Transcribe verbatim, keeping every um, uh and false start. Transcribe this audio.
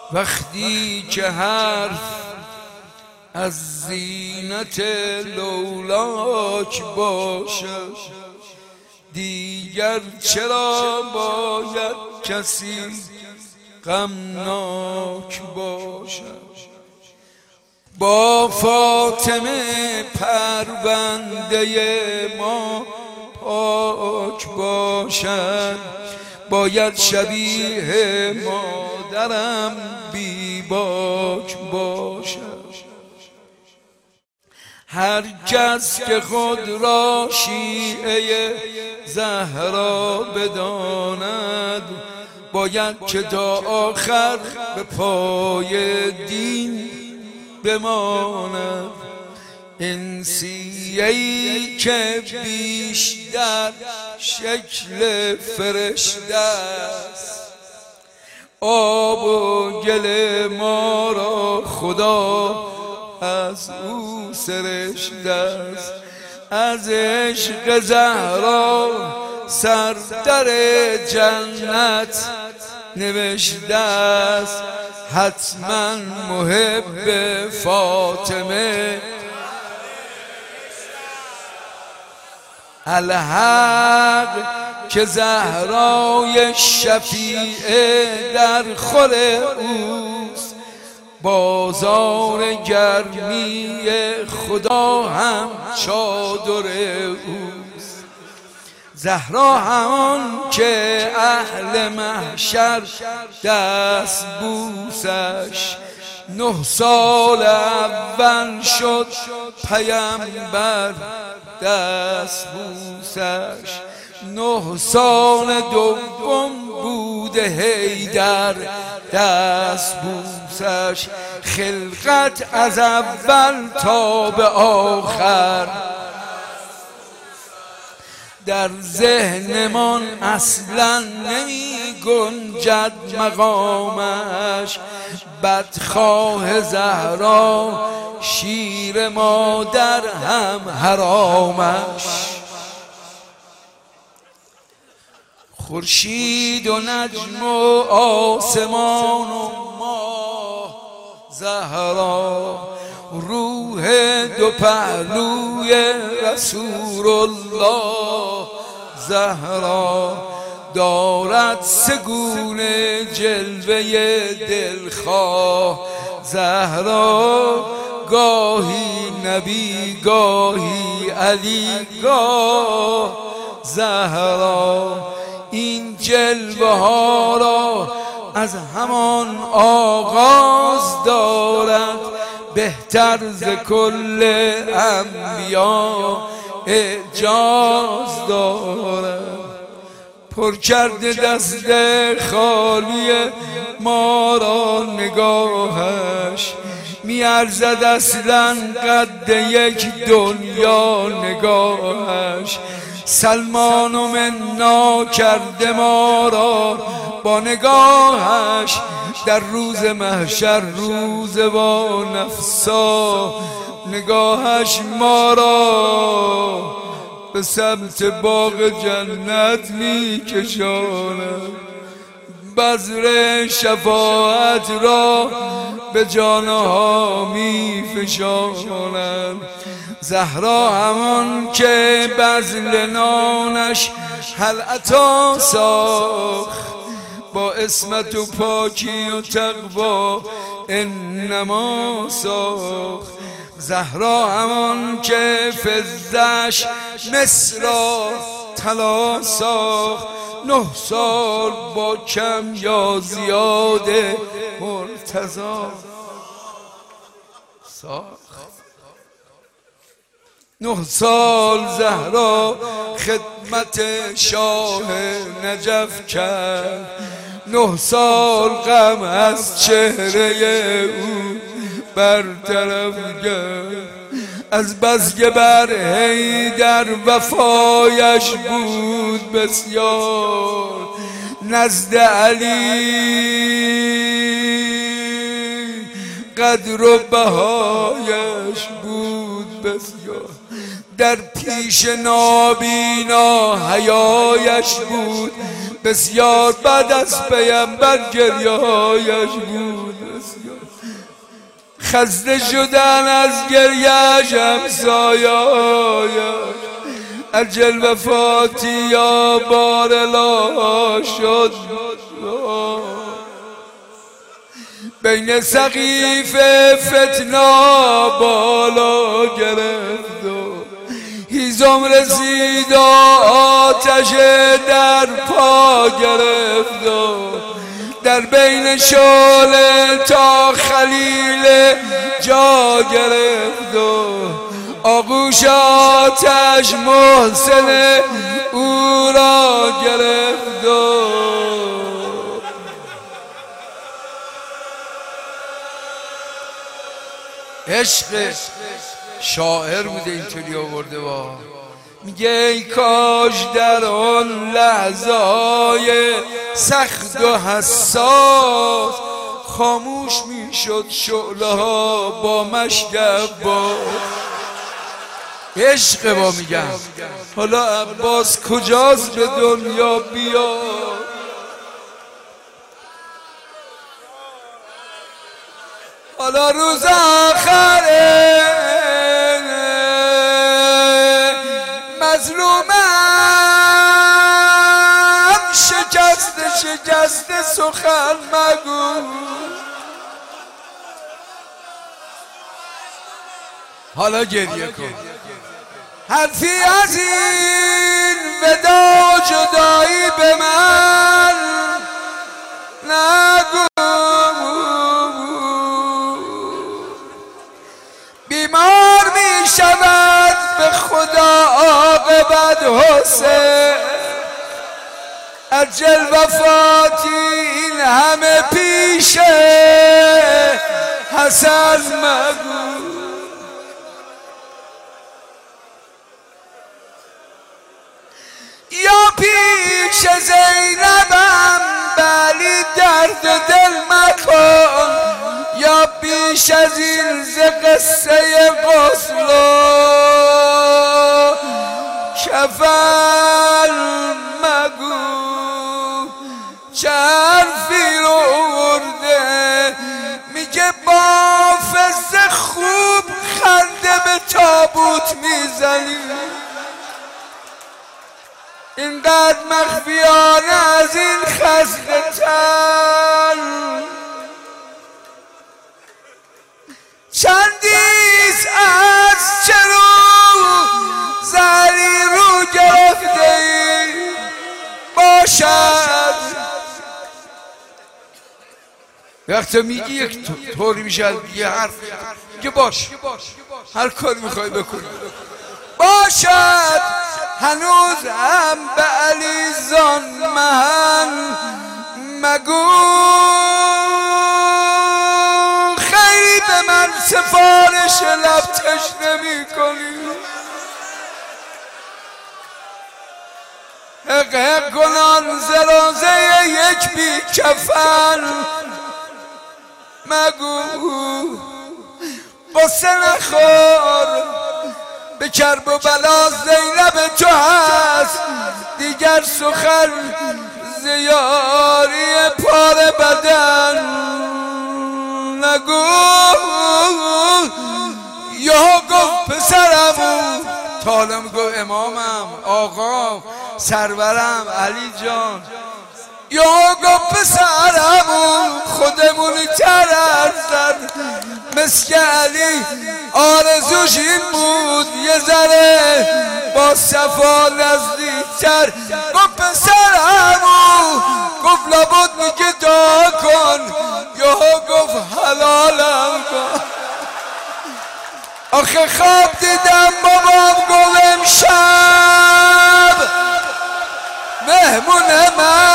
وقتی که حرف از زینت لولاک باشد دیگر چرا باید کسی غمناک باشد. با فاطمه پرونده ما پاک باشد باید شبیه مادرم بی باک باشد. هر کس که خود را شیعه زهرا بداند باید که تا آخر به پای دین بماند. این سیه‌ای که بیشتر شکل فرشته است آب و گل ما را خدا از او سرشته است. از عشق زهرا سر در جنت نوشته است. حتما محب فاطمه الحق که زهرای شفیعه در خور اوست. بازار گرمی خدا هم چادر اوست. زهرا همان که اهل محشر دست بوسش نه سال اول شد پیامبر دست بوسش. نه سال دوم بوده حیدر دست بوسش. خلقت از اول تا به آخر در ذهنمان اصلا نمی گنجد مقامش. بدخواه زهرا شیر مادر هم حرامش. خورشید و نجم و آسمان و ماه زهرا روح دو پهلوی رسول الله زهرا دارد سگونه جلوه دلخواه زهرا. گاهی نبی گاهی علی گاه زهرا. این جلوه ها را از همان آغاز دارد بهتر ز کل انبیا اعجاز دارد. پر کرده دست خالی ما را نگاهش میارزد اصلا قد یک دنیا نگاهش. سلمان و منا کرده ما را با نگاهش در روز محشر روز با نفسا نگاهش ما را به سمت باغ جنت می کشاند. بذر شفاعت را به جانها می فشاند. زهرا همان که بذل نانش حلعتا ساخت با عصمت و پاکی و تقوا انما ساخت. زهرا همان که فضه‌اش مصر را طلا ساخت. نه سال با کم یا زیاد مرتضی ساخت. نه سال زهرا خدمت شاه نجف کرد. نه سال غم از چهره او برطرف کرد. از بس که بر حیدر وفایش بود بسیار نزد علی قدر و بهایش بود بسیار. در پیش نابینا حیایش بود بسیار بعد از پیامبر گریه هایش بود. خسته شدن از گریهش همسایه‌هایش اجل وفاتی یا بارلا شد. بین سقیف فتنا بالا گرفت و هیزم رسید و آتش در پا گرفت و در بین شعله تا خلیل جا گرفت و آغوش آتش محسن او را گرفت و عشق شاعر بوده اینطوری آورده با میگه ای کاش در آن لحظه های سخت و حساس خاموش میشد شعله ها با مشگب با عشق با میگم. حالا عباس کجاست به دنیا بیاد؟ حالا روز آخره مظلومم شکست شکست سخن مگو. حالا گریه کن حرفی از این ودا جدایی به من نگو. بیمار می شود به خدا عاقبت حسین اجل وفاتی این همه پیشه حسن مگو. یا پیش زینبم بلی درد دل مکن یا بیش از این ز قصه غسل و کفن مگو. چه حرفی رو آورده میگه با فضل خوب خنده به تابوت میزنی اینقدر مخفیانه از این خسته تن چندیست از چرو زهری رو گرفته ای باشد. وقتی میگی یک طوری میشه یه حرف که باش هر کاری میخوای بکنی باشد هنوز هم به علی زان محل مگو. خیلی به من سفارش لب تشنه می کنی حق حق کنان زرازه یک بی کفن مگو. قصه نخور به کرب و بلا زینب تو هست دیگر سخن زیاری پاره بدن نگو. یا گفت پسرمو تالم گفت امامم آقا سرورم علی جان یا گفت پسرمو خودمونی تر ارزد مسک علی آرزوش این بود یه ذره با صفا نزدیکتر. گفت پسرمو گفت لابد میگه دعا کن یا گفت حلالم کن. آخه خواب دیدم بابام گفت امشب مهمون من